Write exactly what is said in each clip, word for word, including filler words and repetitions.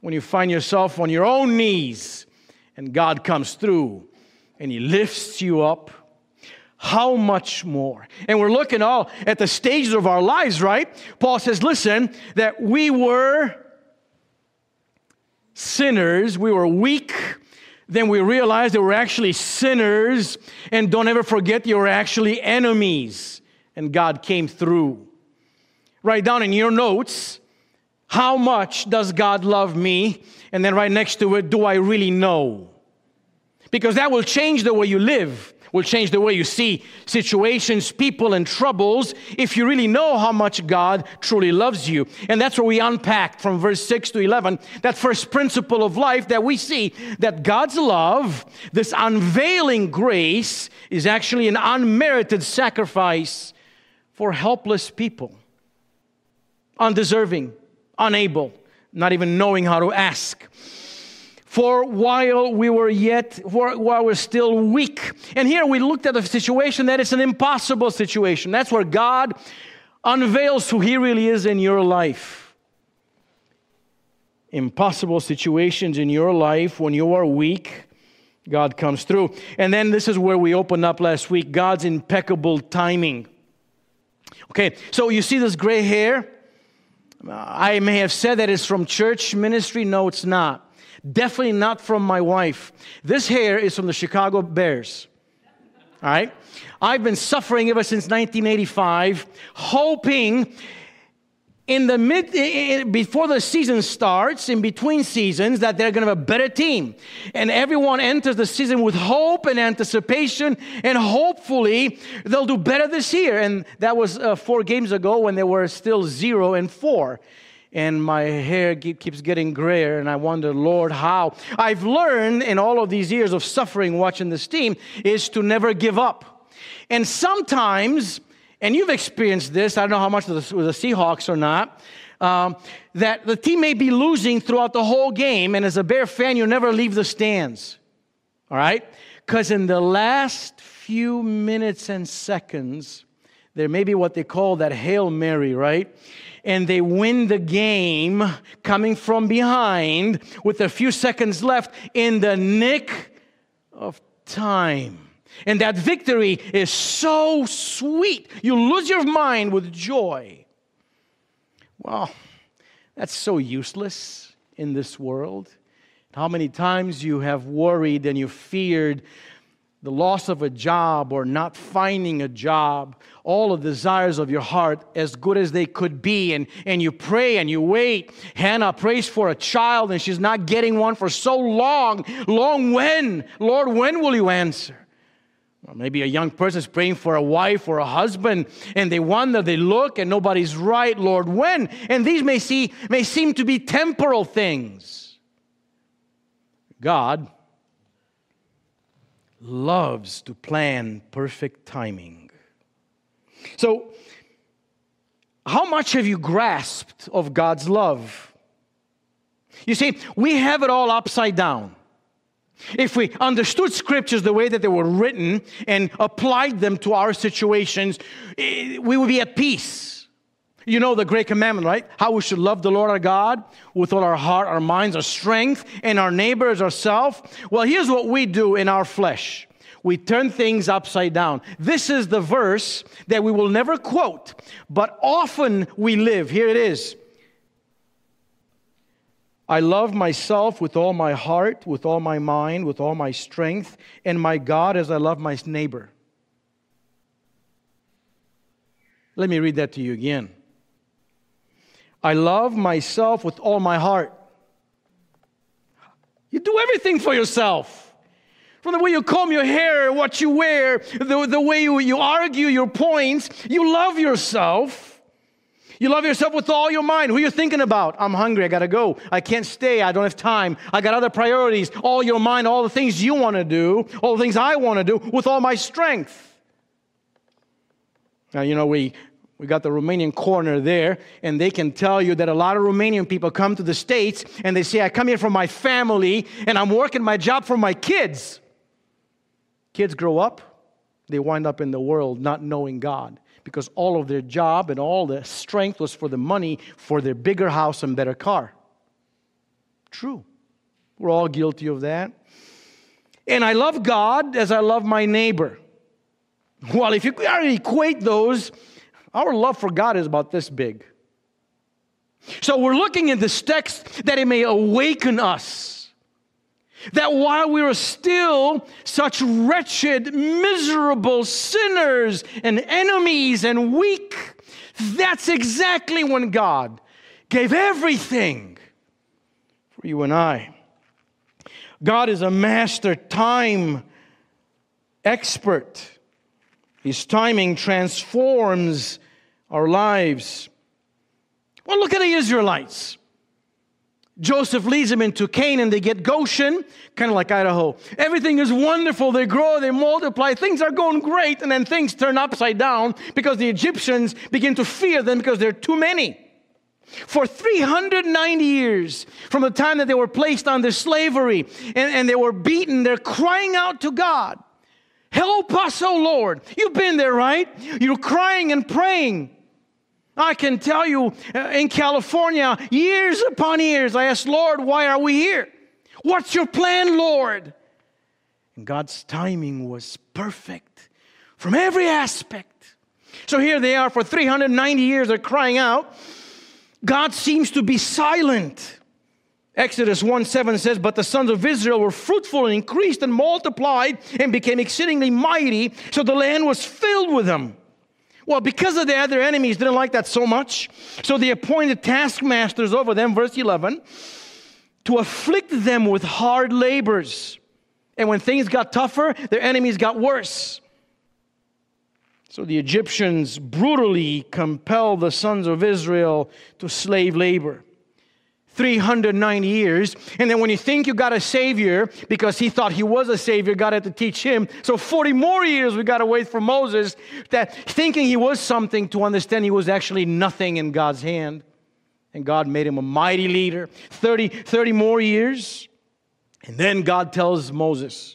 when you find yourself on your own knees and God comes through and He lifts you up, how much more? And we're looking all at the stages of our lives, right? Paul says, listen, that we were sinners, we were weak, then we realized that we're actually sinners, and don't ever forget you were actually enemies, and God came through. Write down in your notes, how much does God love me? And then right next to it, do I really know? Because that will change the way you live, will change the way you see situations, people, and troubles if you really know how much God truly loves you. And that's where we unpack from verse six to eleven, that first principle of life that we see that God's love, this unveiling grace, is actually an unmerited sacrifice for helpless people, undeserving, unable, not even knowing how to ask. For while we were yet, for while we're still weak. And here we looked at a situation that is an impossible situation. That's where God unveils who He really is in your life. Impossible situations in your life when you are weak, God comes through. And then this is where we opened up last week, God's impeccable timing. Okay, so you see this gray hair? I may have said that it's from church ministry. No, it's not. Definitely not from my wife. This hair is from the Chicago Bears. All right? I've been suffering ever since nineteen eighty-five, hoping in the mid, before the season starts, in between seasons, that they're going to have a better team. And everyone enters the season with hope and anticipation, and hopefully they'll do better this year. And that was uh, four games ago when they were still zero and four. And my hair keeps getting grayer, and I wonder, Lord, how? I've learned in all of these years of suffering watching this team is to never give up. And sometimes, and you've experienced this, I don't know how much with the, with the Seahawks or not, um, that the team may be losing throughout the whole game, and as a Bear fan, you never leave the stands. All right? Because in the last few minutes and seconds, there may be what they call that Hail Mary, right? And they win the game coming from behind with a few seconds left in the nick of time. And that victory is so sweet. You lose your mind with joy. Well, that's so useless in this world. How many times you have worried and you feared the loss of a job or not finding a job, all the desires of your heart as good as they could be, and, and you pray and you wait. Hannah prays for a child and she's not getting one for so long. Long when? Lord, when will you answer? Or maybe a young person is praying for a wife or a husband, and they wonder, they look and nobody's right. Lord, when? And these may, see, may seem to be temporal things. God loves to plan perfect timing. So, how much have you grasped of God's love? You see, we have it all upside down. If we understood scriptures the way that they were written and applied them to our situations, we would be at peace. You know the great commandment, right? How we should love the Lord our God with all our heart, our minds, our strength, and our neighbor as ourselves. Well, here's what we do in our flesh. We turn things upside down. This is the verse that we will never quote, but often we live. Here it is. I love myself with all my heart, with all my mind, with all my strength, and my God as I love my neighbor. Let me read that to you again. I love myself with all my heart. You do everything for yourself. From the way you comb your hair, what you wear, the, the way you, you argue your points, you love yourself. You love yourself with all your mind. Who are you thinking about? I'm hungry, I gotta go. I can't stay, I don't have time. I got other priorities. All your mind, all the things you want to do, all the things I want to do with all my strength. Now, you know, we... We got the Romanian corner there, and they can tell you that a lot of Romanian people come to the States, and they say, I come here for my family, and I'm working my job for my kids. Kids grow up, they wind up in the world not knowing God, because all of their job and all the strength was for the money, for their bigger house and better car. True. We're all guilty of that. And I love God as I love my neighbor. Well, if you equate those, our love for God is about this big. So we're looking at this text that it may awaken us. That while we are still such wretched, miserable sinners and enemies and weak, that's exactly when God gave everything for you and I. God is a master time expert. His timing transforms our lives. Well, look at the Israelites. Joseph leads them into Canaan. They get Goshen, kind of like Idaho. Everything is wonderful. They grow, they multiply. Things are going great. And then things turn upside down because the Egyptians begin to fear them because there are too many. For three hundred ninety years, from the time that they were placed under slavery and, and they were beaten, they're crying out to God. Help us, O Lord. You've been there, right? You're crying and praying. I can tell you, uh, in California, years upon years, I asked, Lord, why are we here? What's your plan, Lord? And God's timing was perfect from every aspect. So here they are for three hundred ninety years, they're crying out. God seems to be silent. Exodus one seven says, but the sons of Israel were fruitful and increased and multiplied and became exceedingly mighty, so the land was filled with them. Well, because of that, their enemies didn't like that so much. So they appointed taskmasters over them, verse eleven, to afflict them with hard labors. And when things got tougher, their enemies got worse. So the Egyptians brutally compelled the sons of Israel to slave labor. three hundred ninety years. And then when you think you got a savior, because he thought he was a savior, God had to teach him. So forty more years we got to wait for Moses, that thinking he was something, to understand he was actually nothing in God's hand. And God made him a mighty leader. thirty, thirty more years. And then God tells Moses,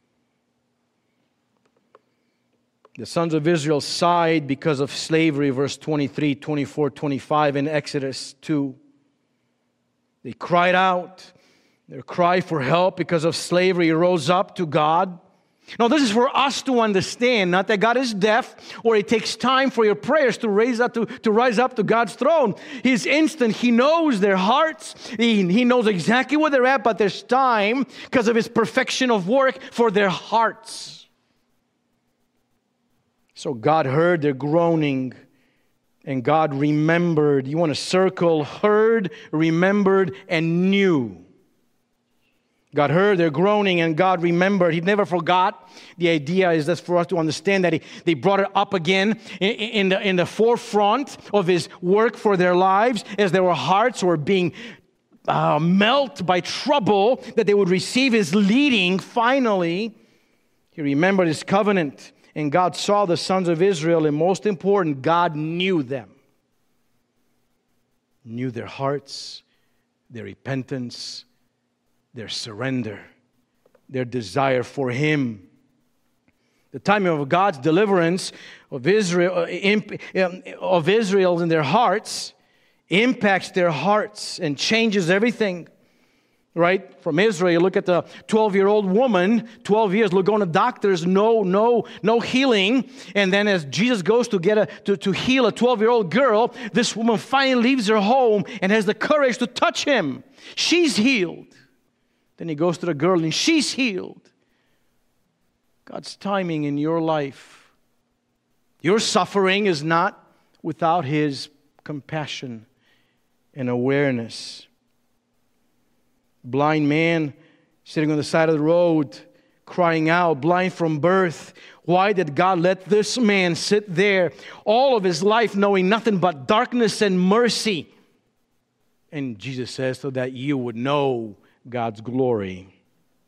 the sons of Israel sighed because of slavery, verse twenty-three, twenty-four, twenty-five in Exodus two. They cried out. Their cry for help because of slavery rose up to God. Now, this is for us to understand, not that God is deaf or it takes time for your prayers to raise up to, to rise up to God's throne. He's instant. He knows their hearts. He, he knows exactly where they're at, but there's time because of His perfection of work for their hearts. So God heard their groaning, and God remembered. You want to circle heard, remembered, and knew. God heard their groaning, and God remembered. He never forgot. The idea is just for us to understand that he, they brought it up again in, in, the, in the forefront of His work for their lives, as their hearts were being uh, melted by trouble, that they would receive His leading finally. He remembered His covenant. And God saw the sons of Israel, and most important, God knew them. Knew their hearts, their repentance, their surrender, their desire for Him. The timing of God's deliverance of Israel, of Israel in their hearts impacts their hearts and changes everything. Right? From Israel, you look at the twelve-year-old woman, twelve years, look going to doctors, no, no, no healing. And then as Jesus goes to get a to, to heal a twelve-year-old girl, this woman finally leaves her home and has the courage to touch Him. She's healed. Then He goes to the girl and she's healed. God's timing in your life. Your suffering is not without His compassion and awareness. Blind man sitting on the side of the road, crying out, blind from birth. Why did God let this man sit there all of his life knowing nothing but darkness and mercy? And Jesus says, so that you would know God's glory.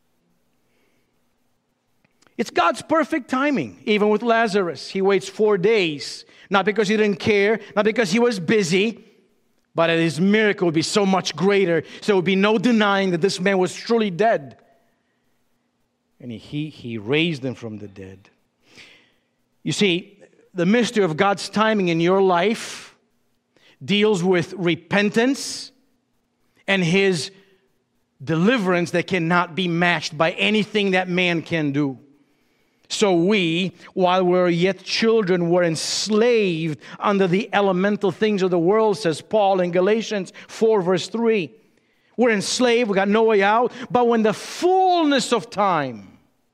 It's God's perfect timing, even with Lazarus. He waits four days, not because He didn't care, not because He was busy, but His miracle would be so much greater. So there would be no denying that this man was truly dead. And he, he raised him from the dead. You see, the mystery of God's timing in your life deals with repentance and His deliverance that cannot be matched by anything that man can do. So we, while we're yet children, were enslaved under the elemental things of the world, says Paul in Galatians four, verse three. We're enslaved, we got no way out. But when the fullness of time,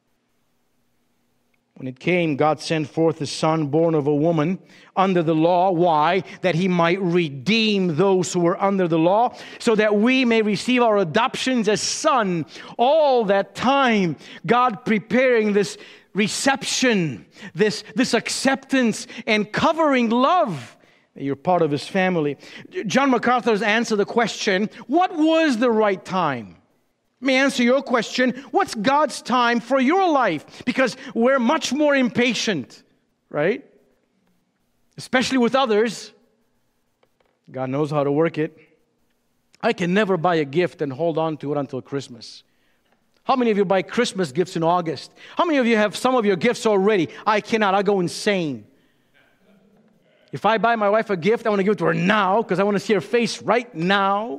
when it came, God sent forth His Son, born of a woman, under the law. Why? That He might redeem those who were under the law, so that we may receive our adoptions as son. All that time, God preparing this reception, this, this acceptance and covering love. You're part of His family. John MacArthur's answered the question, what was the right time? Let me answer your question. What's God's time for your life? Because we're much more impatient, right? Especially with others. God knows how to work it. I can never buy a gift and hold on to it until Christmas. How many of you buy Christmas gifts in August? How many of you have some of your gifts already? I cannot. I go insane. If I buy my wife a gift, I want to give it to her now because I want to see her face right now.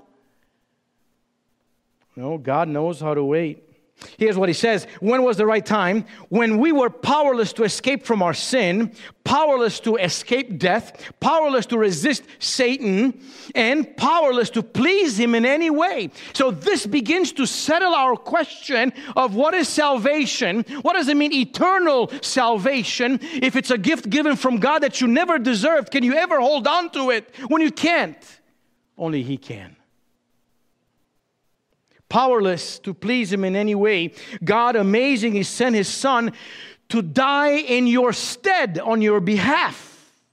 No, God knows how to wait. Here's what He says. When was the right time? When we were powerless to escape from our sin, powerless to escape death, powerless to resist Satan, and powerless to please Him in any way. So this begins to settle our question of what is salvation? What does it mean, eternal salvation? If it's a gift given from God that you never deserved, can you ever hold on to it when you can't? Only He can. Powerless to please Him in any way, God amazingly sent His Son to die in your stead on your behalf.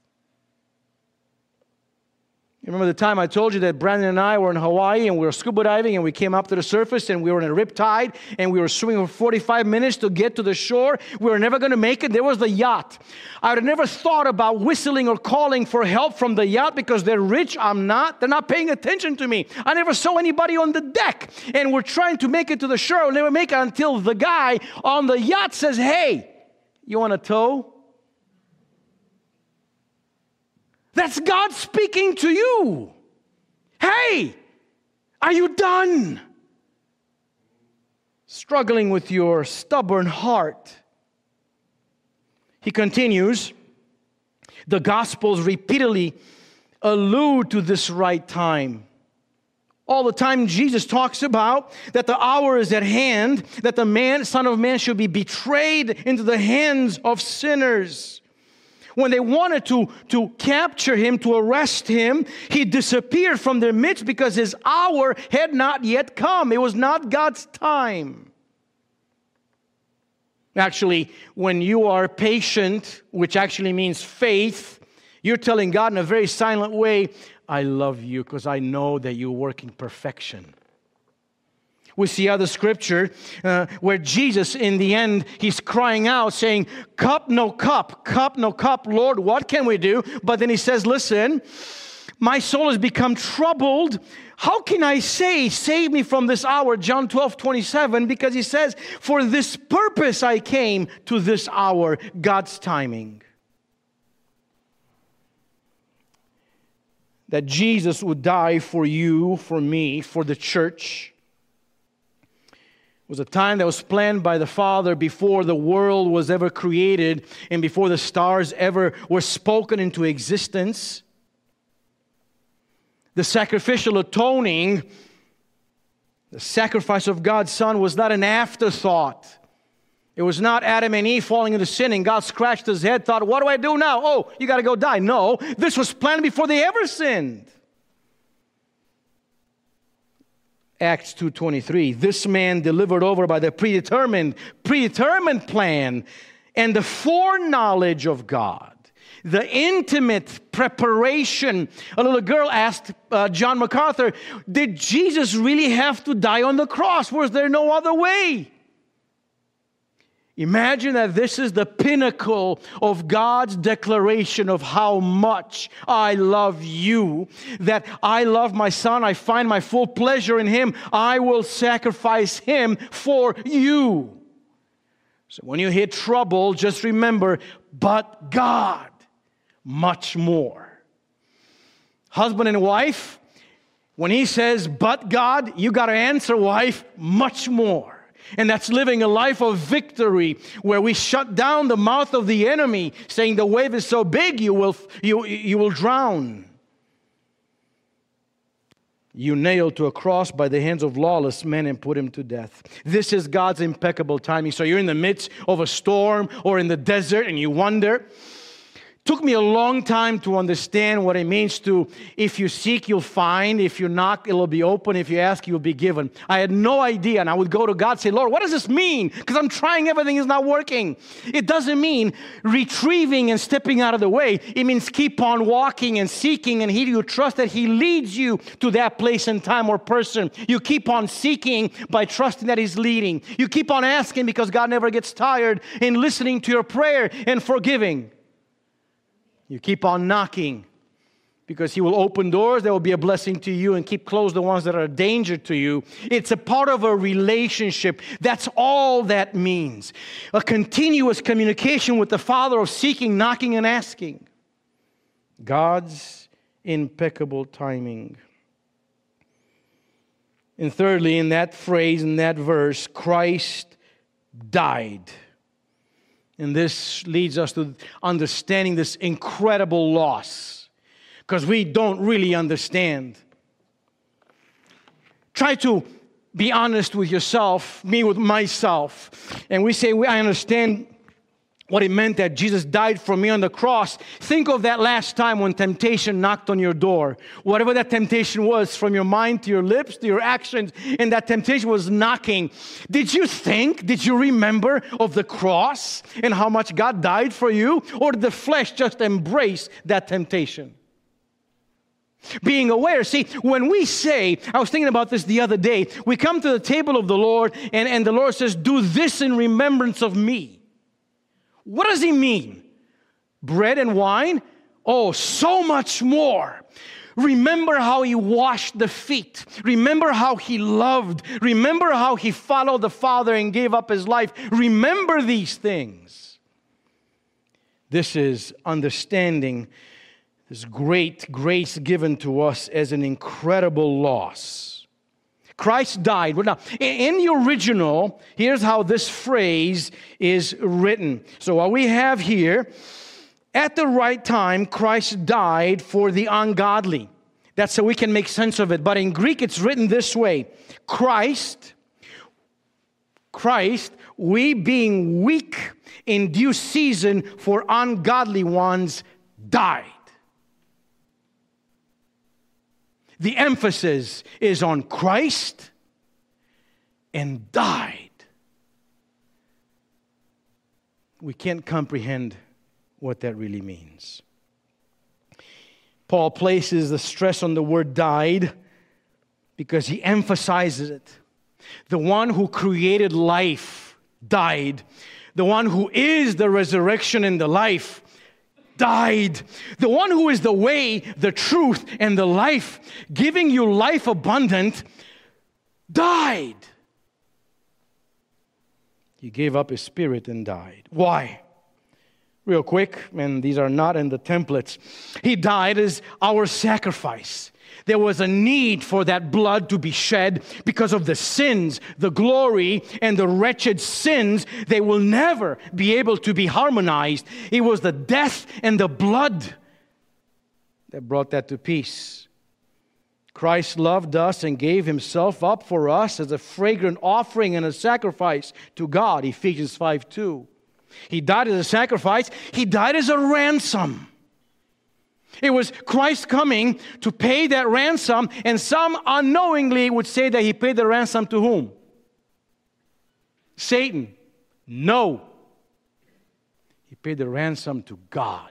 You remember the time I told you that Brandon and I were in Hawaii and we were scuba diving and we came up to the surface and we were in a rip tide and we were swimming for forty-five minutes to get to the shore. We were never going to make it. There was the yacht. I would have never thought about whistling or calling for help from the yacht because they're rich. I'm not. They're not paying attention to me. I never saw anybody on the deck. And we're trying to make it to the shore. We'll never make it until the guy on the yacht says, hey, you want a tow? That's God speaking to you. Hey, are you done struggling with your stubborn heart? He continues, the Gospels repeatedly allude to this right time. All the time Jesus talks about that the hour is at hand, that the man, Son of Man should be betrayed into the hands of sinners. When they wanted to, to capture Him, to arrest Him, He disappeared from their midst because His hour had not yet come. It was not God's time. Actually, when you are patient, which actually means faith, you're telling God in a very silent way, I love you because I know that you work in perfection. We see other scripture uh, where Jesus, in the end, He's crying out saying, cup, no cup, cup, no cup, Lord, what can we do? But then He says, listen, my soul has become troubled. How can I say, save me from this hour? John twelve, twenty-seven, because He says, for this purpose I came to this hour, God's timing. That Jesus would die for you, for me, for the church. Was a time that was planned by the Father before the world was ever created and before the stars ever were spoken into existence. The sacrificial atoning, the sacrifice of God's Son was not an afterthought. It was not Adam and Eve falling into sin and God scratched His head, thought, what do I do now? Oh, you got to go die. No, this was planned before they ever sinned. Acts two twenty-three, this man delivered over by the predetermined, predetermined plan and the foreknowledge of God, the intimate preparation. A little girl asked uh, John MacArthur, did Jesus really have to die on the cross? Was there no other way? Imagine that this is the pinnacle of God's declaration of how much I love you, that I love my Son, I find my full pleasure in Him, I will sacrifice Him for you. So when you hit trouble, just remember, but God, much more. Husband and wife, When he says, but God, you got to answer, wife, much more. And that's living a life of victory where we shut down the mouth of the enemy, saying the wave is so big you will, you, you will drown. You nailed to a cross by the hands of lawless men and put him to death. This is God's impeccable timing. So you're in the midst of a storm or in the desert and you wonder. Took me a long time to understand what it means to, if you seek, you'll find. If you knock, it'll be open. If you ask, you'll be given. I had no idea. And I would go to God and say, Lord, what does this mean? Because I'm trying everything is not working. It doesn't mean retrieving and stepping out of the way. It means keep on walking and seeking, and He, you trust that He leads you to that place and time or person. You keep on seeking by trusting that He's leading. You keep on asking because God never gets tired in listening to your prayer and forgiving. You keep on knocking because He will open doors that will be a blessing to you and keep closed the ones that are a danger to you. It's a part of a relationship. That's all that means. A continuous communication with the Father of seeking, knocking, and asking. God's impeccable timing. And thirdly, in that phrase, in that verse, Christ died. And this leads us to understanding this incredible loss, because we don't really understand. Try to be honest with yourself, me with myself. And we say, I understand what it meant that Jesus died for me on the cross. Think of that last time when temptation knocked on your door. Whatever that temptation was, from your mind to your lips to your actions, and that temptation was knocking. Did you think, did you remember of the cross and how much God died for you? Or did the flesh just embrace that temptation? Being aware. See, when we say, I was thinking about this the other day, we come to the table of the Lord and, and the Lord says, do this in remembrance of me. What does He mean? Bread and wine? Oh, so much more. Remember how He washed the feet. Remember how He loved. Remember how He followed the Father and gave up His life. Remember these things. This is understanding this great grace given to us as an incredible loss. Christ died. Now, in the original, here's how this phrase is written. So what we have here, at the right time, Christ died for the ungodly. That's so we can make sense of it. But in Greek, it's written this way. Christ, Christ, we being weak in due season for ungodly ones, died. The emphasis is on Christ and died. We can't comprehend what that really means. Paul places the stress on the word died because he emphasizes it. The one who created life died. The one who is the resurrection and the life died. The one who is the way, the truth, and the life, giving you life abundant, died. He gave up His Spirit and died. Why? Real quick, and these are not in the templates. He died as our sacrifice. There was a need for that blood to be shed because of the sins, the glory, and the wretched sins. They will never be able to be harmonized. It was the death and the blood that brought that to peace. Christ loved us and gave Himself up for us as a fragrant offering and a sacrifice to God, Ephesians five two. He died as a sacrifice. He died as a ransom. It was Christ coming to pay that ransom, and some unknowingly would say that He paid the ransom to whom? Satan. No. He paid the ransom to God.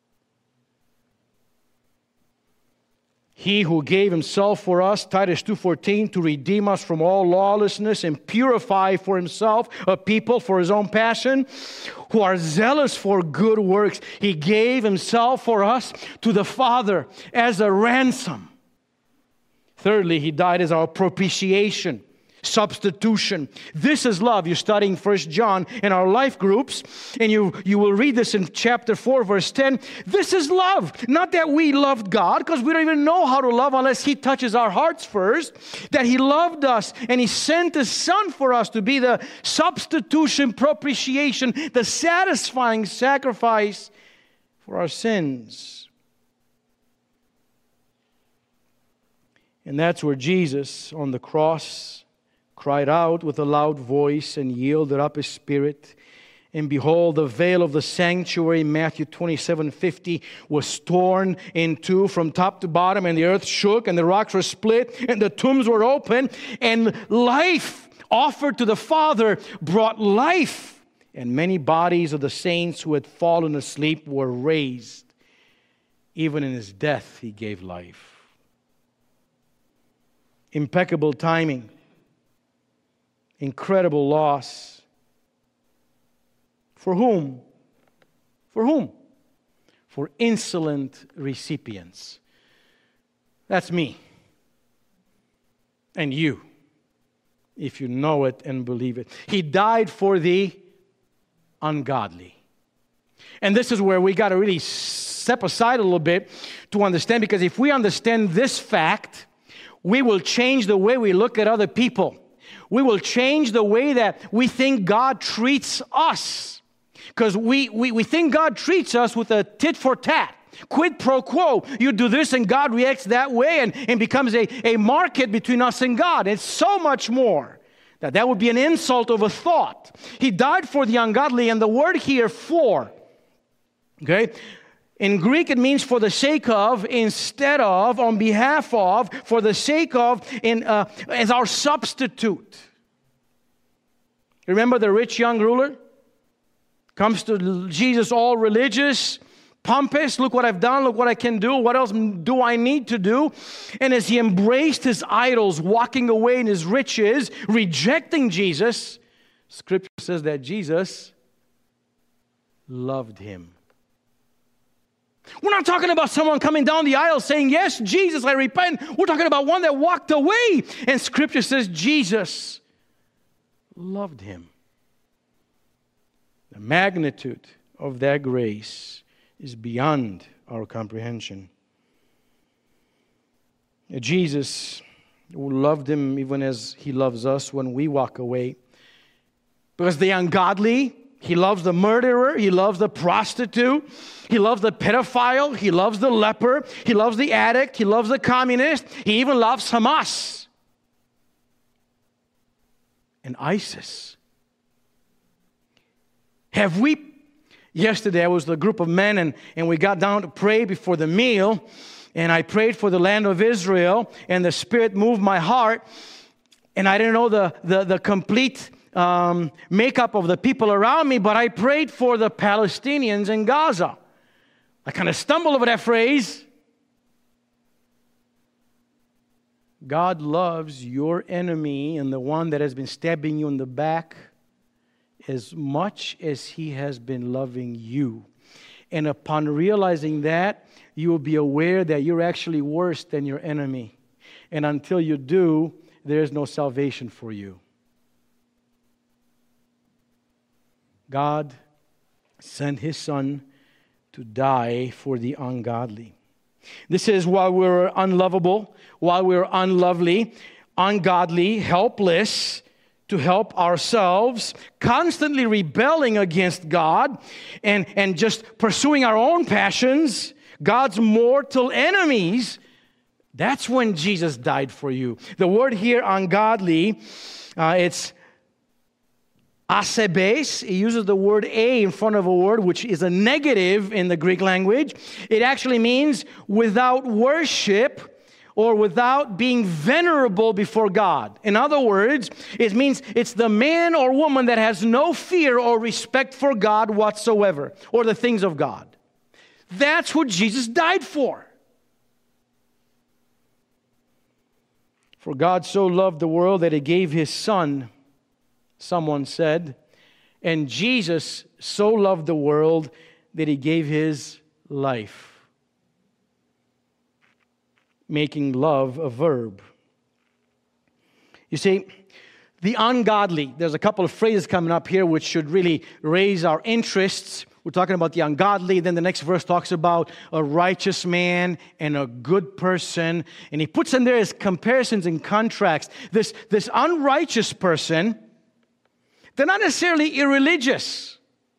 He who gave Himself for us, Titus two fourteen, to redeem us from all lawlessness and purify for Himself a people for His own passion, who are zealous for good works. He gave Himself for us to the Father as a ransom. Thirdly, He died as our propitiation. Substitution. This is love. You're studying First John in our life groups, and you, you will read this in chapter four, verse ten. This is love. Not that we loved God, because we don't even know how to love unless He touches our hearts first. That He loved us, and He sent His Son for us to be the substitution, propitiation, the satisfying sacrifice for our sins. And that's where Jesus on the cross cried out with a loud voice and yielded up His Spirit. And behold, the veil of the sanctuary, Matthew twenty-seven fifty, was torn in two from top to bottom, and the earth shook, and the rocks were split, and the tombs were open, and life offered to the Father brought life. And many bodies of the saints who had fallen asleep were raised. Even in His death, He gave life. Impeccable timing. Incredible loss. For whom? For whom? For insolent recipients. That's me. And you, if you know it and believe it. He died for the ungodly. And this is where we got to really step aside a little bit to understand, because if we understand this fact, we will change the way we look at other people. We will change the way that we think God treats us. Because we, we, we think God treats us with a tit for tat. Quid pro quo. You do this and God reacts that way, and, and becomes a, a market between us and God. It's so much more. That that would be an insult of a thought. He died for the ungodly, and the word here, for, okay? In Greek, it means for the sake of, instead of, on behalf of, for the sake of, in uh, as our substitute. Remember the rich young ruler? Comes to Jesus all religious, pompous. Look what I've done. Look what I can do. What else do I need to do? And as he embraced his idols, walking away in his riches, rejecting Jesus, Scripture says that Jesus loved him. We're not talking about someone coming down the aisle saying, yes, Jesus, I repent. We're talking about one that walked away. And Scripture says Jesus loved him. The magnitude of that grace is beyond our comprehension. Jesus, who loved him even as he loves us when we walk away. Because the ungodly, he loves the murderer, he loves the prostitute, he loves the pedophile, he loves the leper, he loves the addict, he loves the communist, he even loves Hamas and ISIS. Have we, yesterday I was with a group of men, and, and we got down to pray before the meal, and I prayed for the land of Israel, and the Spirit moved my heart, and I didn't know the, the, the complete um, makeup of the people around me, but I prayed for the Palestinians in Gaza. I kind of stumbled over that phrase. God loves your enemy and the one that has been stabbing you in the back as much as He has been loving you. And upon realizing that, you will be aware that you're actually worse than your enemy. And until you do, there is no salvation for you. God sent His Son to die for the ungodly. This is while we're unlovable, while we're unlovely, ungodly, helpless, to help ourselves, constantly rebelling against God and, and just pursuing our own passions, God's mortal enemies. That's when Jesus died for you. The word here, ungodly, uh, it's asebes. He uses the word a in front of a word, which is a negative in the Greek language. It actually means without worship, or without being venerable before God. In other words, it means it's the man or woman that has no fear or respect for God whatsoever, or the things of God. That's what Jesus died for. For God so loved the world that He gave His Son, someone said, and Jesus so loved the world that He gave His life. Making love a verb. You see, the ungodly. There's a couple of phrases coming up here which should really raise our interests. We're talking about the ungodly. Then the next verse talks about a righteous man and a good person. And he puts in there as comparisons and contrasts. This, this unrighteous person, they're not necessarily irreligious,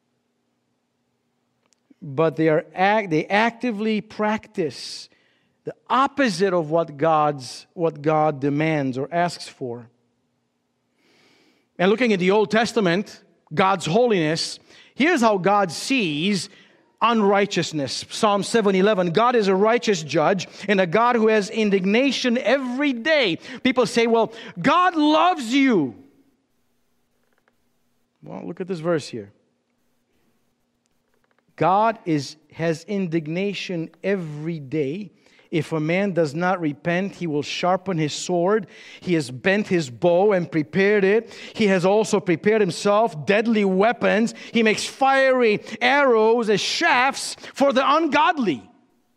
but they are act, they actively practice the opposite of what God's what God demands or asks for. And looking at the Old Testament, God's holiness, here's how God sees unrighteousness. Psalm seven eleven, God is a righteous judge and a God who has indignation every day. People say, well, God loves you. Well, look at this verse here. God is has indignation every day. If a man does not repent, he will sharpen his sword. He has bent his bow and prepared it. He has also prepared himself deadly weapons. He makes fiery arrows as shafts for the ungodly.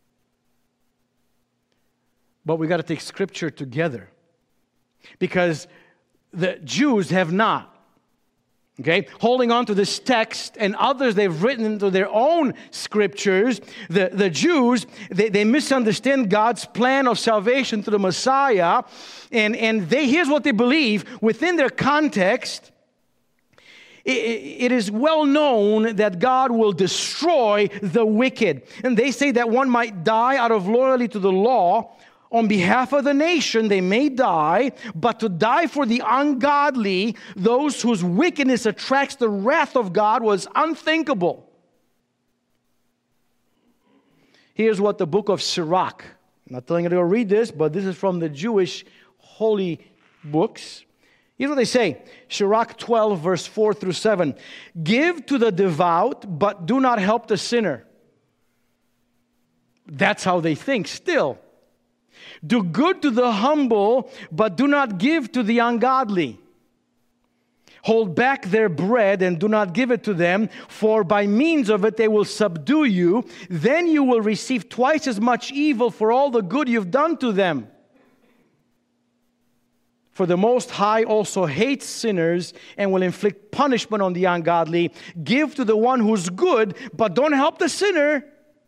But we got to take Scripture together, because the Jews have not. Okay, holding on to this text and others they've written into their own scriptures, the, the Jews, they, they misunderstand God's plan of salvation through the Messiah. And, and they here's what they believe within their context. It, it is well known that God will destroy the wicked. And they say that one might die out of loyalty to the law. On behalf of the nation, they may die, but to die for the ungodly, those whose wickedness attracts the wrath of God, was unthinkable. Here's what the book of Sirach, I'm not telling you to go read this, but this is from the Jewish holy books. Here's what they say, Sirach twelve, verse four through seven. Give to the devout, but do not help the sinner. That's how they think still. Do good to the humble, but do not give to the ungodly. Hold back their bread and do not give it to them, for by means of it they will subdue you. Then you will receive twice as much evil for all the good you've done to them. For the Most High also hates sinners and will inflict punishment on the ungodly. Give to the one who's good, but don't help the sinner.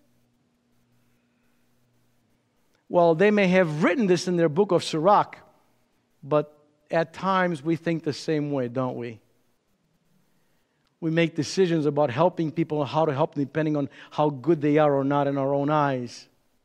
Well, they may have written this in their book of Sirach, but at times we think the same way, don't we? We make decisions about helping people and how to help them depending on how good they are or not in our own eyes.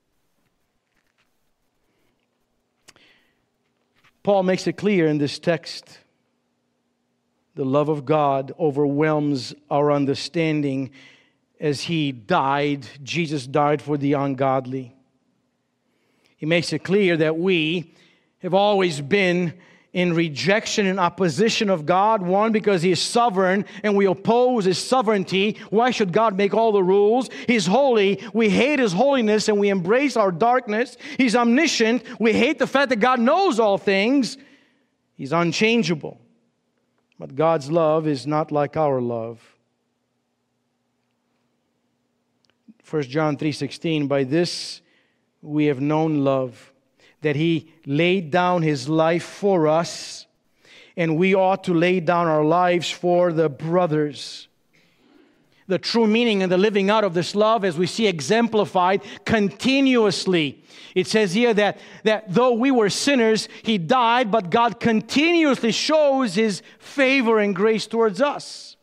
Paul makes it clear in this text, the love of God overwhelms our understanding as He died. Jesus died for the ungodly. He makes it clear that we have always been in rejection and opposition of God. One, because He is sovereign and we oppose His sovereignty. Why should God make all the rules? He's holy. We hate His holiness and we embrace our darkness. He's omniscient. We hate the fact that God knows all things. He's unchangeable. But God's love is not like our love. First John three sixteen, by this we have known love, that He laid down His life for us, and we ought to lay down our lives for the brothers. The true meaning and the living out of this love, as we see exemplified continuously. It says here that, that though we were sinners, He died, but God continuously shows His favor and grace towards us.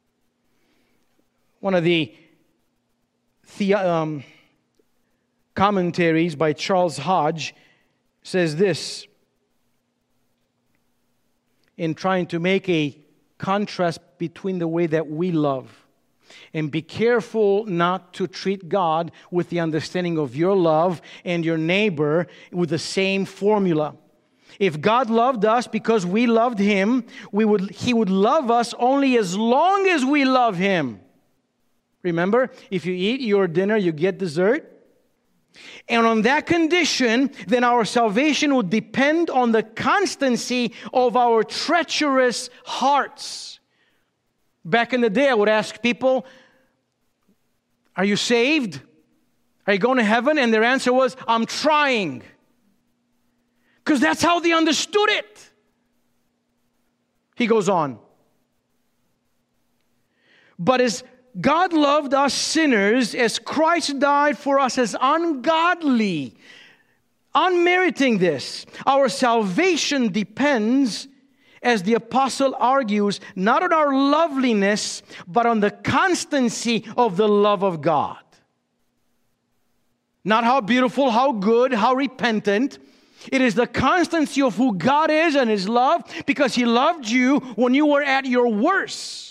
One of the, the um, commentaries by Charles Hodge says this, in trying to make a contrast between the way that we love. And be careful not to treat God with the understanding of your love and your neighbor with the same formula. If God loved us because we loved Him, we would, He would love us only as long as we love Him. Remember, if you eat your dinner, you get dessert. And on that condition, then our salvation would depend on the constancy of our treacherous hearts. Back in the day, I would ask people, are you saved? Are you going to heaven? And their answer was, I'm trying. Because that's how they understood it. He goes on. But as God loved us sinners, as Christ died for us as ungodly, unmeriting this, our salvation depends, as the apostle argues, not on our loveliness, but on the constancy of the love of God. Not how beautiful, how good, how repentant. It is the constancy of who God is and His love, because He loved you when you were at your worst.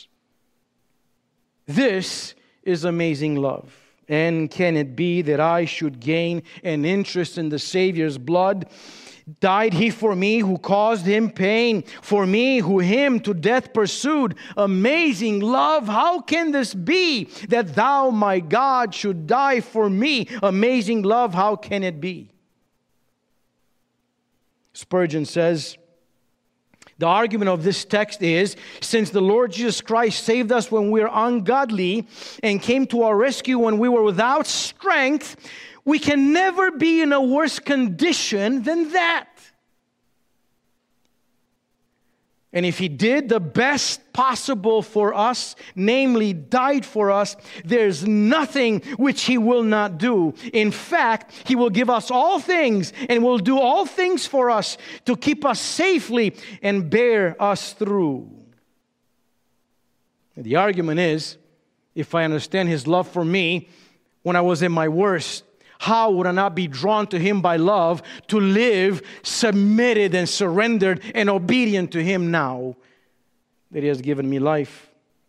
This is amazing love. And can it be that I should gain an interest in the Savior's blood? Died He for me who caused Him pain, for me who Him to death pursued. Amazing love, how can this be, that Thou, my God, should die for me? Amazing love, how can it be? Spurgeon says, the argument of this text is, since the Lord Jesus Christ saved us when we were ungodly and came to our rescue when we were without strength, we can never be in a worse condition than that. And if He did the best possible for us, namely died for us, there's nothing which He will not do. In fact, He will give us all things and will do all things for us to keep us safely and bear us through. And the argument is, if I understand His love for me when I was in my worst, how would I not be drawn to Him by love to live submitted and surrendered and obedient to Him now that He has given me life?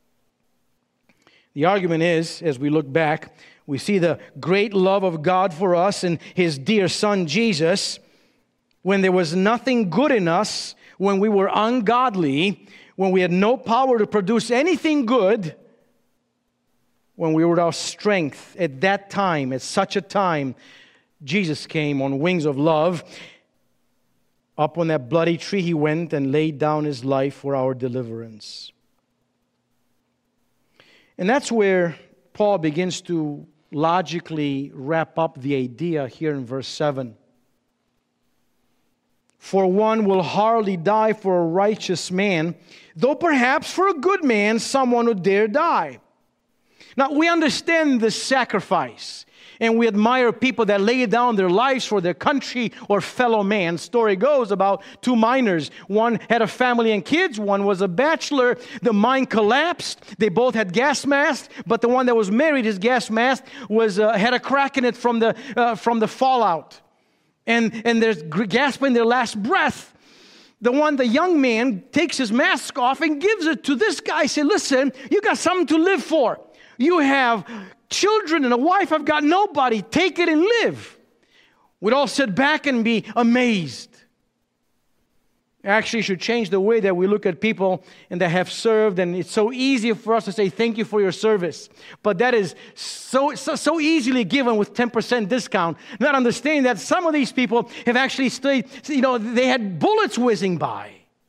The argument is, as we look back, we see the great love of God for us and His dear Son Jesus. When there was nothing good in us, when we were ungodly, when we had no power to produce anything good, when we were without strength, at that time, at such a time, Jesus came on wings of love. Up on that bloody tree He went and laid down His life for our deliverance. And that's where Paul begins to logically wrap up the idea here in verse seven. For one will hardly die for a righteous man, though perhaps for a good man someone would dare die. Now, we understand the sacrifice, and we admire people that lay down their lives for their country or fellow man. Story goes about two miners. One had a family and kids. One was a bachelor. The mine collapsed. They both had gas masks, but the one that was married, his gas mask was uh, had a crack in it from the uh, from the fallout, and and they're gasping their last breath. The one, the young man, takes his mask off and gives it to this guy. Say, listen, you got something to live for. You have children and a wife. I've got nobody. Take it and live. We'd all sit back and be amazed. Actually, should change the way that we look at people and that have served. And it's so easy for us to say, thank you for your service. But that is so, so, so easily given with ten percent discount. Not understanding that some of these people have actually stayed, you know, they had bullets whizzing by.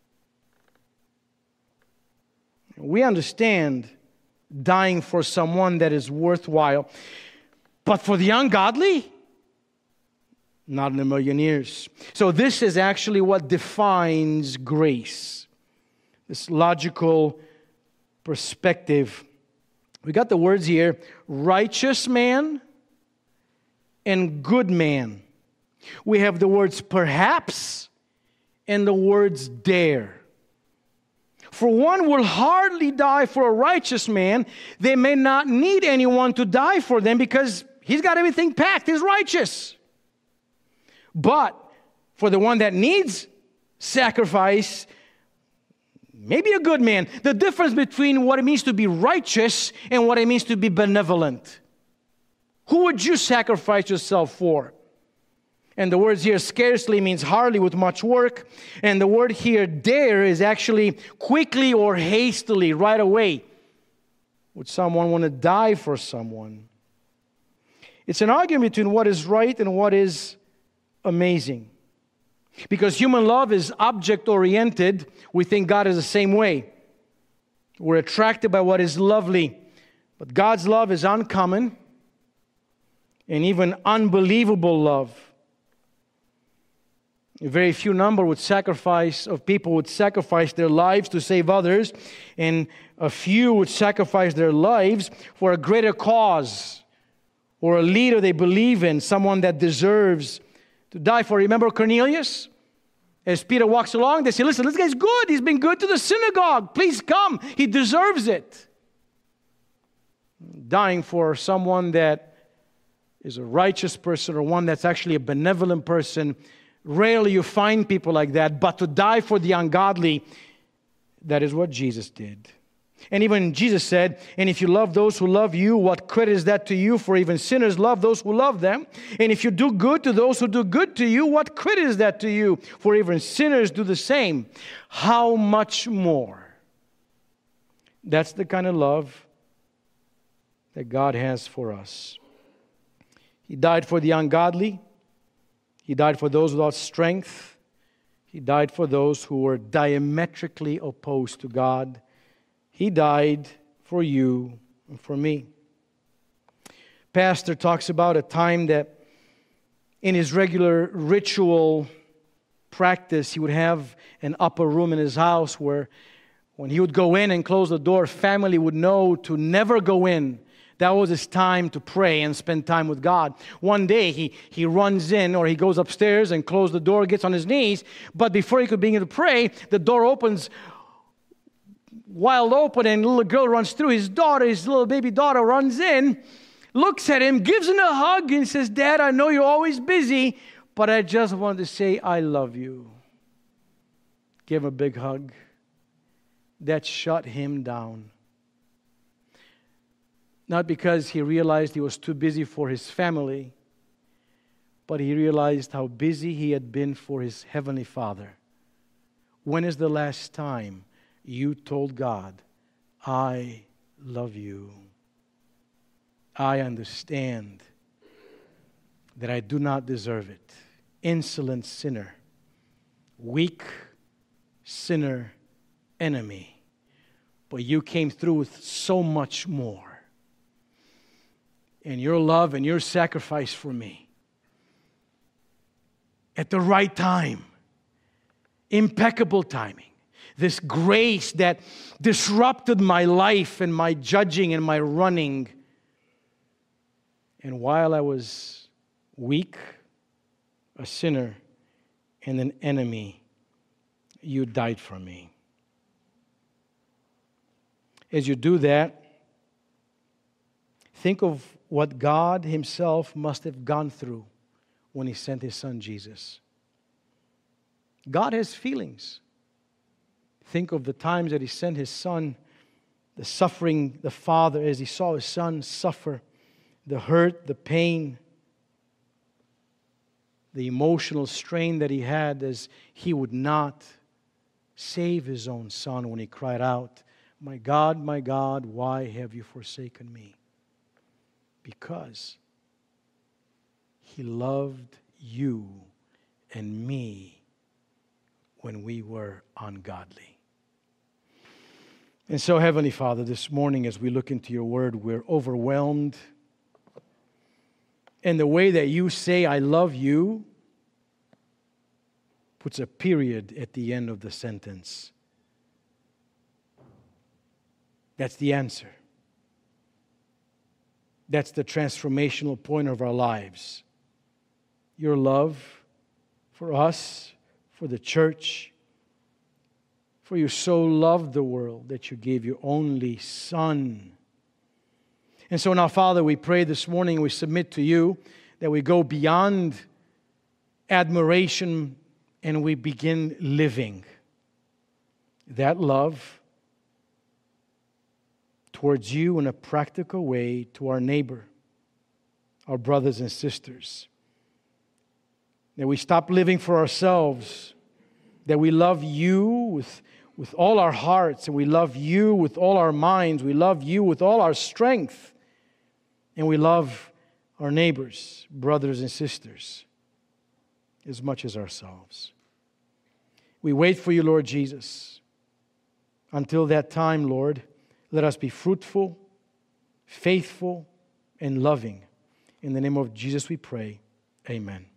We understand dying for someone that is worthwhile. But for the ungodly, not in a million years. So this is actually what defines grace. This logical perspective. We got the words here, righteous man and good man. We have the words perhaps and the words dare. For one will hardly die for a righteous man. They may not need anyone to die for them because he's got everything packed. He's righteous. But for the one that needs sacrifice, maybe a good man. The difference between what it means to be righteous and what it means to be benevolent. Who would you sacrifice yourself for? And the words here scarcely means hardly with much work. And the word here dare is actually quickly or hastily, right away. Would someone want to die for someone? It's an argument between what is right and what is amazing. Because human love is object-oriented. We think God is the same way. We're attracted by what is lovely. But God's love is uncommon and even unbelievable love. A very few number would sacrifice of people would sacrifice their lives to save others, and a few would sacrifice their lives for a greater cause or a leader they believe in, someone that deserves to die for. Remember Cornelius? As Peter walks along, they say, listen, this guy's good. He's been good to the synagogue. Please come. He deserves it. Dying for someone that is a righteous person or one that's actually a benevolent person. Rarely you find people like that, but to die for the ungodly, that is what Jesus did. And even Jesus said, and if you love those who love you, what credit is that to you? For even sinners love those who love them. And if you do good to those who do good to you, what credit is that to you? For even sinners do the same. How much more? That's the kind of love that God has for us. He died for the ungodly. He died for those without strength. He died for those who were diametrically opposed to God. He died for you and for me. Pastor talks about a time that in his regular ritual practice, he would have an upper room in his house where when he would go in and close the door, family would know to never go in. That was his time to pray and spend time with God. One day he, he runs in or he goes upstairs and closes the door, gets on his knees. But before he could begin to pray, the door opens wide open and a little girl runs through. His daughter, his little baby daughter runs in, looks at him, gives him a hug and says, Dad, I know you're always busy, but I just wanted to say I love you. Give him a big hug. That shut him down. Not because he realized he was too busy for his family, but he realized how busy he had been for his Heavenly Father. When is the last time you told God, I love you? I understand that I do not deserve it. Insolent sinner, weak sinner, enemy. But you came through with so much more. And your love and your sacrifice for me. At the right time. Impeccable timing. This grace that disrupted my life and my judging and my running. And while I was weak, a sinner, and an enemy, you died for me. As you do that, think of what God Himself must have gone through when He sent His Son Jesus. God has feelings. Think of the times that He sent His Son, the suffering, the Father, as He saw His Son suffer, the hurt, the pain, the emotional strain that He had as He would not save His own Son when He cried out, My God, my God, why have you forsaken me? Because He loved you and me when we were ungodly. And so, Heavenly Father, this morning as we look into your word, we're overwhelmed. And the way that you say, I love you, puts a period at the end of the sentence. That's the answer. That's the transformational point of our lives. Your love for us, for the church, for you so loved the world that you gave your only Son. And so now, Father, we pray this morning, we submit to you that we go beyond admiration and we begin living that love towards you in a practical way to our neighbor, our brothers and sisters. That we stop living for ourselves, that we love you with, with all our hearts, and we love you with all our minds, we love you with all our strength, and we love our neighbors, brothers and sisters, as much as ourselves. We wait for you, Lord Jesus. Until that time, Lord, let us be fruitful, faithful, and loving. In the name of Jesus we pray. Amen.